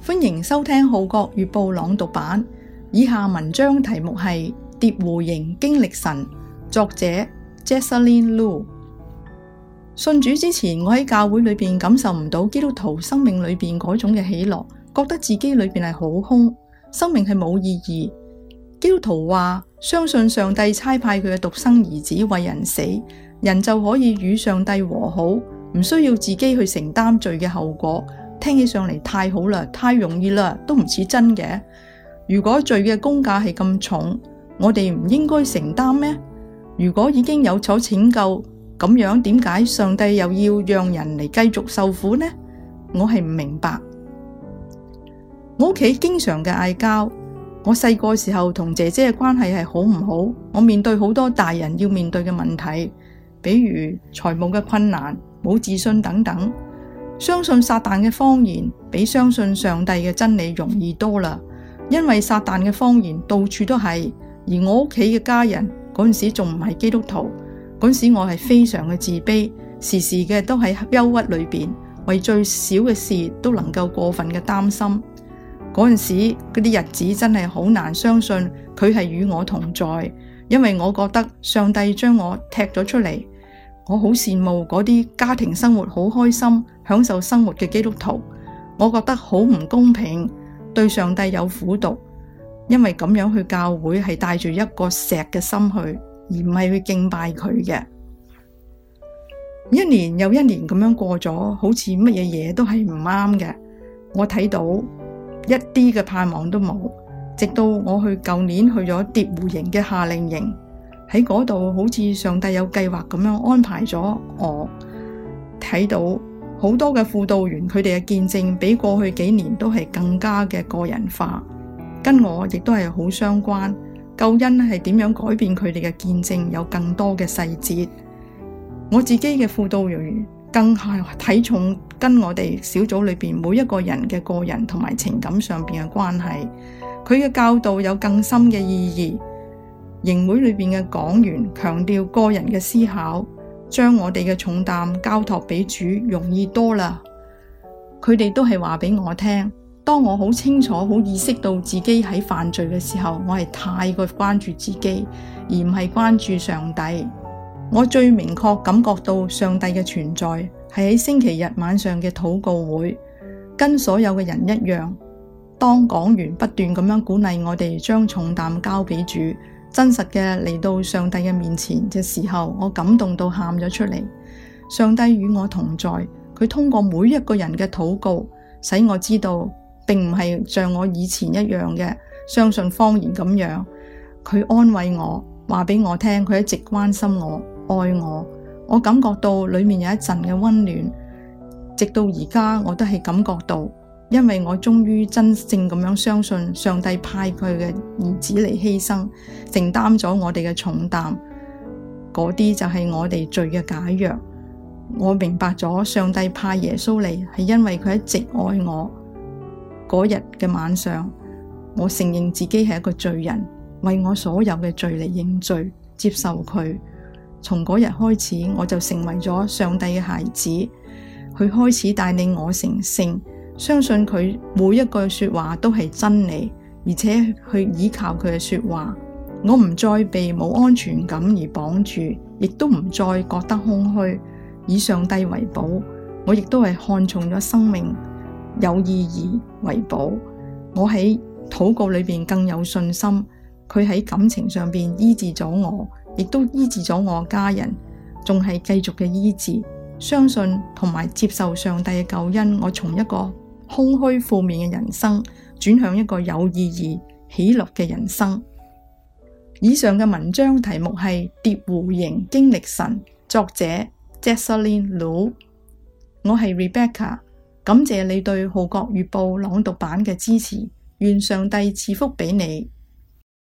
歡迎收聽《號角月報》朗讀版。以下文章題目係《蝶弧形經歷神》，作者 Jessalyn Lu。信主之前，我喺教會裏邊感受唔到基督徒生命裏邊嗰種嘅喜樂，覺得自己裏邊係好空，生命係冇意義。基督徒話相信上帝差派佢嘅獨生兒子為人死，人就可以與上帝和好，唔需要自己去承擔罪嘅後果。聽起上嚟太好啦，太容易啦，都唔似真嘅。如果罪嘅工價係咁重，我哋唔應該承擔咩？如果已經有所拯救，咁樣點解上帝又要讓人嚟繼續受苦呢？我係唔明白。我屋企經常嘅嗌交，我細個時候同姐姐嘅關係係好唔好？我面對好多大人要面對嘅問題，比如財務嘅困難、冇自信等等。相信撒旦嘅謊言比相信上帝嘅真理容易多啦，因為撒旦嘅謊言到處都係。而我屋企嘅家人嗰陣時仲唔係基督徒，嗰陣時我係非常嘅自卑，時時嘅都喺憂鬱裏邊，為最小嘅事都能夠過分嘅擔心。嗰陣時嗰啲日子真係好難相信佢係與我同在，因為我覺得上帝將我踢咗出嚟。我好羨慕嗰啲家庭生活好開心、享受生活嘅基督徒，我覺得好唔公平，對上帝有苦毒，因為咁樣去教會係帶住一個石嘅心去，而唔係去敬拜佢嘅。一年又一年咁樣過咗，好似乜嘢嘢都係唔啱嘅，我睇到一啲嘅盼望都冇，直到我去舊年去咗蝶弧形嘅夏令營。喺嗰度好似上帝有計劃咁樣安排咗我，睇到好多嘅輔導員佢哋嘅見證比過去幾年都係更加嘅個人化，跟我亦都係好相關。救恩係點樣改變佢哋嘅見證，有更多嘅細節。我自己嘅輔導員更係睇重跟我哋小組裏邊每一個人嘅個人同埋情感上邊嘅關係，佢嘅教導有更深嘅意義。營會裏邊嘅講員強調個人嘅思考，將我哋嘅重擔交託俾主容易多啦。佢哋都係話俾我聽，當我好清楚、好意識到自己喺犯罪嘅時候，我係太過關注自己，而唔係關注上帝。我最明確感覺到上帝嘅存在係喺星期日晚上嘅禱告會，跟所有嘅人一樣。當講員不斷咁樣鼓勵我哋將重擔交俾主，真實嘅嚟到上帝嘅面前嘅時候，我感動到喊咗出嚟。上帝與我同在，佢通過每一個人嘅禱告，使我知道並唔係像我以前一樣嘅相信謊言咁樣。佢安慰我，話俾我聽，佢一直關心我、愛我。我感覺到裏面有一陣嘅溫暖，直到而家我都係感覺到。因為我終於真正咁樣相信上帝派佢嘅兒子嚟犧牲，承擔咗我哋嘅重擔，嗰啲就係我哋罪嘅解藥。我明白咗上帝派耶穌嚟係因為佢一直愛我。嗰日嘅晚上，我承認自己係一個罪人，為我所有嘅罪嚟認罪，接受佢。從嗰日開始，我就成為咗上帝嘅孩子，佢開始帶領我成聖。相信佢每一句說話都係真理，而且去依靠佢嘅說話。我唔再被冇安全感而綁住，亦都唔再覺得空虛。以上帝為寶，我亦都係看重咗生命有意義為寶。我喺禱告裏邊更有信心，佢喺感情上邊醫治咗我，亦都醫治咗我家人，仲係繼續嘅醫治。相信同埋接受上帝嘅救恩，我從一個空虛負面嘅人生轉向一個有意義喜樂嘅人生。以上嘅文章題目係蝶弧形經歷神，作者 Jessalyn Lu。我係 Rebecca， 感謝你對號角月報朗讀版嘅支持，願上帝賜福俾你。